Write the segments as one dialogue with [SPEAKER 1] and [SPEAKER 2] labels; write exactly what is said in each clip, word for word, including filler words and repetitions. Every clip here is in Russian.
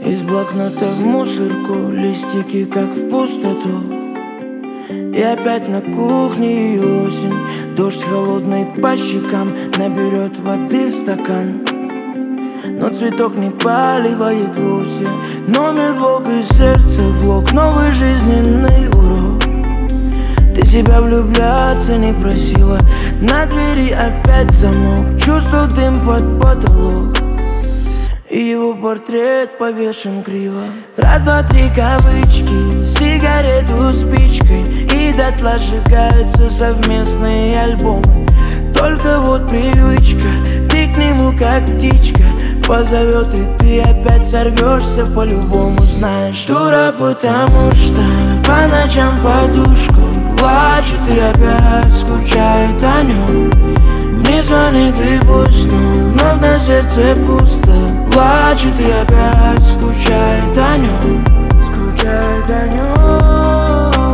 [SPEAKER 1] Из блокнота в мусорку, листики как в пустоту. И опять на кухне и осень. Дождь холодный по щекам наберет воды в стакан. Но цветок не поливает вовсе. Номер блок и сердце блок, новый жизненный урок. Ты себя влюбляться не просила, на двери опять замок. Чувствую дым под потолок, и его портрет повешен криво. Раз, два, три кавычки, сигарету спичкой, и дотла сжигаются совместные альбомы. Только вот привычка, ты к нему как птичка позовет, и ты опять сорвешься по-любому. Знаешь, дура, потому что по ночам подушку плачет и опять скучает о нем. Не звонит и пусть, но вновь на сердце пусто. Плачет и опять скучает о нем. Скучает о нем.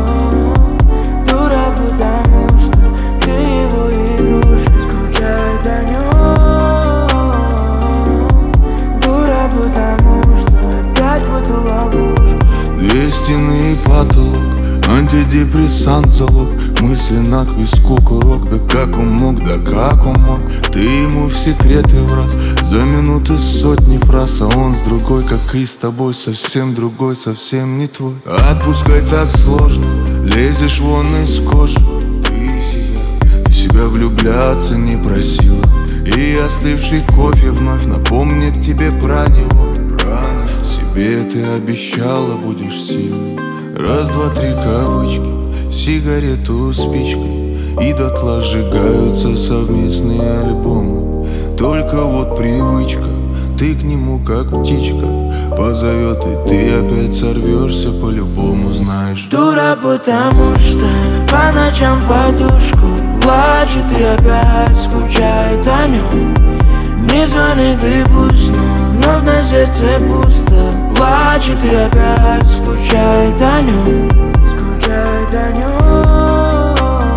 [SPEAKER 1] Дура, потому что ты его игрушка. Скучает о нем. Дура, потому что опять в эту ловушку.
[SPEAKER 2] Две стены и потолок, антидепрессант залог. Мысли на к виску курок. Да как он мог, да как он мог. Ты ему в секреты враз. За минуты сотни фраз. А он с другой, как и с тобой. Совсем другой, совсем не твой. Отпускай так сложно, лезешь вон из кожи. Ты себя, ты себя влюбляться не просила. И остывший кофе вновь напомнит тебе про него. Себе ты обещала, будешь сильной. Раз, два, три кавычки, сигарету спичкой, и дотла сжигаются совместные альбомы. Только вот привычка, ты к нему как птичка позовет, и ты опять сорвешься по-любому. Знаешь,
[SPEAKER 1] дура, потому что по ночам подушку плачет и опять скучает о нем. Не звонит и пусть, но вновь на сердце пусто. Плачет и опять скучает о нем. Скучает о нем.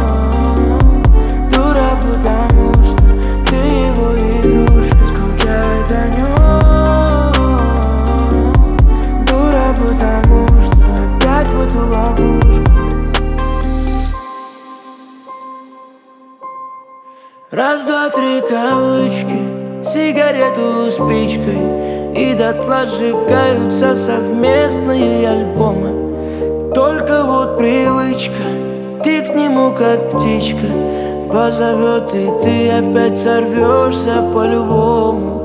[SPEAKER 1] Дура, потому что ты его игрушка. Скучает о нем. Дура, потому что опять в эту ловушку. Раз, два, три кавычки, сигарету спичкой, и дотла сжигаются совместные альбомы. Только вот привычка, ты к нему как птичка позовет, и ты опять сорвешься по-любому.